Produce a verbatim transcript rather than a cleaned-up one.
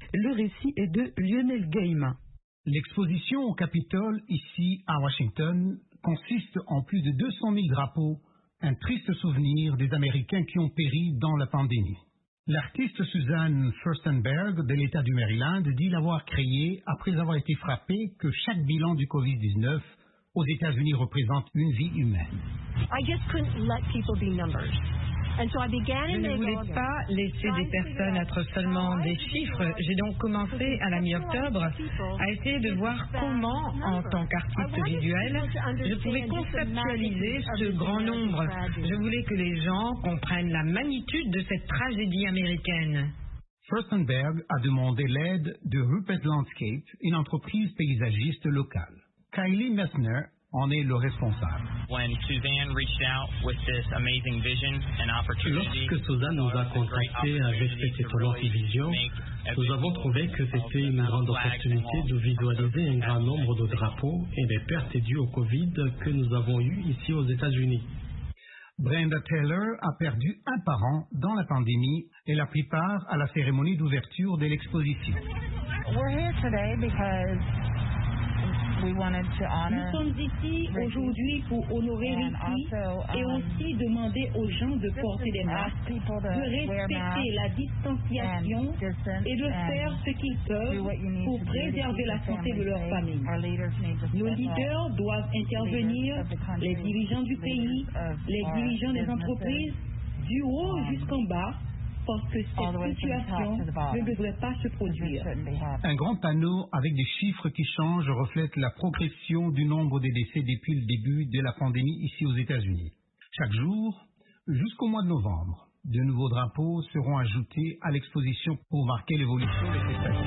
Le récit est de Lionel Gaiman. L'exposition au Capitole, ici à Washington, consiste en plus de deux cent mille drapeaux, un triste souvenir des Américains qui ont péri dans la pandémie. L'artiste Suzanne Furstenberg de l'État du Maryland dit l'avoir créé après avoir été frappé que chaque bilan du covid dix-neuf aux États-Unis représente une vie humaine. I just couldn't let people be numbers. And so I began Je in ne voulais May pas laisser des personnes être seulement des chiffres. J'ai donc commencé à la mi-octobre à essayer de voir comment, en tant qu'artiste visuel, je pouvais conceptualiser ce grand nombre. Je voulais que les gens comprennent la magnitude de cette tragédie américaine. Furstenberg a demandé l'aide de Rupert Landscape, une entreprise paysagiste locale. Kylie Messner en est le responsable. Lorsque Suzanne nous a contactés avec cette étonnante vision, nous avons trouvé que c'était une grande opportunité de visualiser un grand nombre de drapeaux et des pertes dues au Covid que nous avons eues ici aux États-Unis. Brenda Taylor a perdu un parent dans la pandémie et la pris part à la cérémonie d'ouverture de l'exposition. Nous sommes ici aujourd'hui pour honorer Ricky et aussi demander aux gens de porter des masques, de respecter la distanciation et de faire ce qu'ils peuvent pour préserver la santé de leur famille. Nos leaders doivent intervenir, les dirigeants du pays, les dirigeants des entreprises, du haut jusqu'en bas, parce que cette situation ne devrait pas se produire. Un grand panneau avec des chiffres qui changent reflète la progression du nombre de décès depuis le début de la pandémie ici aux États-Unis. Chaque jour, jusqu'au mois de novembre, de nouveaux drapeaux seront ajoutés à l'exposition pour marquer l'évolution de ces statistiques.